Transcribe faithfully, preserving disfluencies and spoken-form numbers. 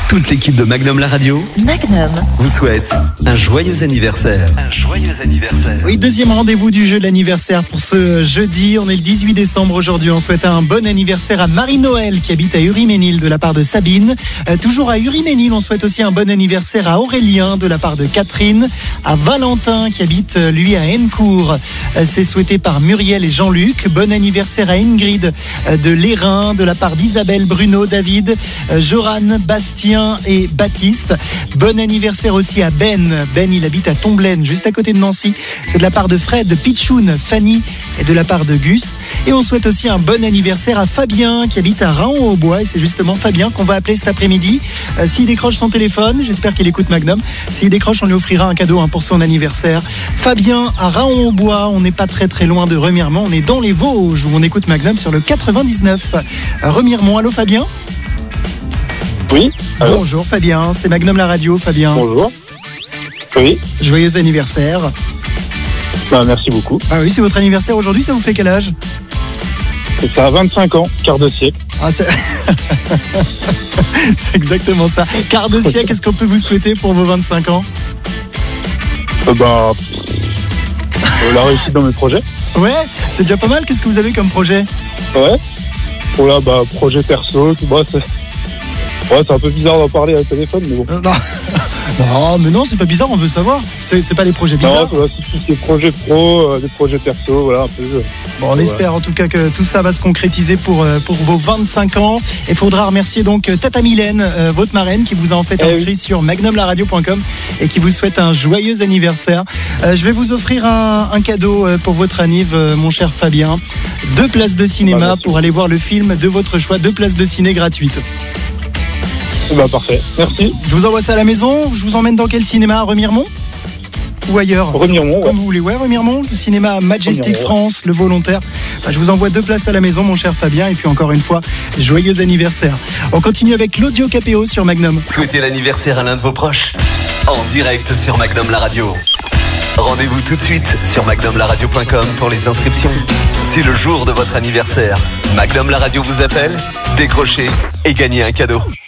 Toute l'équipe de Magnum La Radio Magnum vous souhaite un joyeux anniversaire. Un joyeux anniversaire. Oui, deuxième rendez-vous du jeu de l'anniversaire pour ce jeudi. On est le dix-huit décembre aujourd'hui. On souhaite un bon anniversaire à Marie-Noël qui habite à Uriménil de la part de Sabine. Euh, toujours à Uriménil, on souhaite aussi un bon anniversaire à Aurélien de la part de Catherine. À Valentin qui habite lui à Hennecourt. Euh, c'est souhaité par Muriel et Jean-Luc. Bon anniversaire à Ingrid euh, de Lérin de la part d'Isabelle, Bruno, David, euh, Joran, Bastien et Baptiste. Bon anniversaire aussi à Ben. Ben, il habite à Tomblaine, juste à côté de Nancy. C'est de la part de Fred, Pichoun, Fanny et de la part de Gus. Et on souhaite aussi un bon anniversaire à Fabien qui habite à Raon-au-Bois. Et c'est justement Fabien qu'on va appeler cet après-midi. Euh, s'il décroche son téléphone, j'espère qu'il écoute Magnum. S'il décroche, on lui offrira un cadeau hein, pour son anniversaire. Fabien à Raon-au-Bois. On n'est pas très très loin de Remiremont. On est dans les Vosges où on écoute Magnum sur le quatre-vingt-dix-neuf. Euh, Remiremont, allô Fabien ? Oui. Alors. Bonjour Fabien, c'est Magnum La Radio, Fabien. Bonjour. Oui. Joyeux anniversaire. Ben, merci beaucoup. Ah oui, c'est votre anniversaire aujourd'hui, ça vous fait quel âge ? Ça a vingt-cinq ans, quart de siècle. Ah, c'est... c'est exactement ça. Quart de siècle, qu'est-ce qu'on peut vous souhaiter pour vos vingt-cinq ans ? Euh, bah, euh, la réussite dans mes projets. Ouais, c'est déjà pas mal. Qu'est-ce que vous avez comme projet ? Ouais. Voilà, bah, projet perso, tout bah, c'est... Ouais, c'est un peu bizarre d'en parler à la téléphone, mais bon. Euh, non. non, mais non, c'est pas bizarre, on veut savoir. C'est, c'est pas des projets bizarres. Non, c'est tout ce qui est projets pro, euh, des projets perso, voilà, un peu. Euh, bon, on ouais. espère en tout cas que tout ça va se concrétiser pour, euh, pour vos vingt-cinq ans. Il faudra remercier donc Tata Mylène, euh, votre marraine, qui vous a en fait eh inscrit oui. sur magnum la radio point com et qui vous souhaite un joyeux anniversaire. Euh, je vais vous offrir un, un cadeau euh, pour votre anniv, euh, mon cher Fabien. Deux places de cinéma ah, pour aller voir le film de votre choix. Deux places de ciné gratuites. Bah, parfait, merci. Je vous envoie ça à la maison. Je vous emmène dans quel cinéma ? À Remiremont ? Ou ailleurs ? Remiremont, ouais. Comme vous voulez. Ouais, Remiremont, le cinéma Majestic Remiremont. France, le volontaire. Bah, je vous envoie deux places à la maison, mon cher Fabien. Et puis encore une fois, joyeux anniversaire. On continue avec l'audio K P O sur Magnum. Souhaitez l'anniversaire à l'un de vos proches en direct sur Magnum La Radio. Rendez-vous tout de suite sur magnum la radio point com pour les inscriptions. C'est le jour de votre anniversaire. Magnum La Radio vous appelle, décrochez et gagnez un cadeau.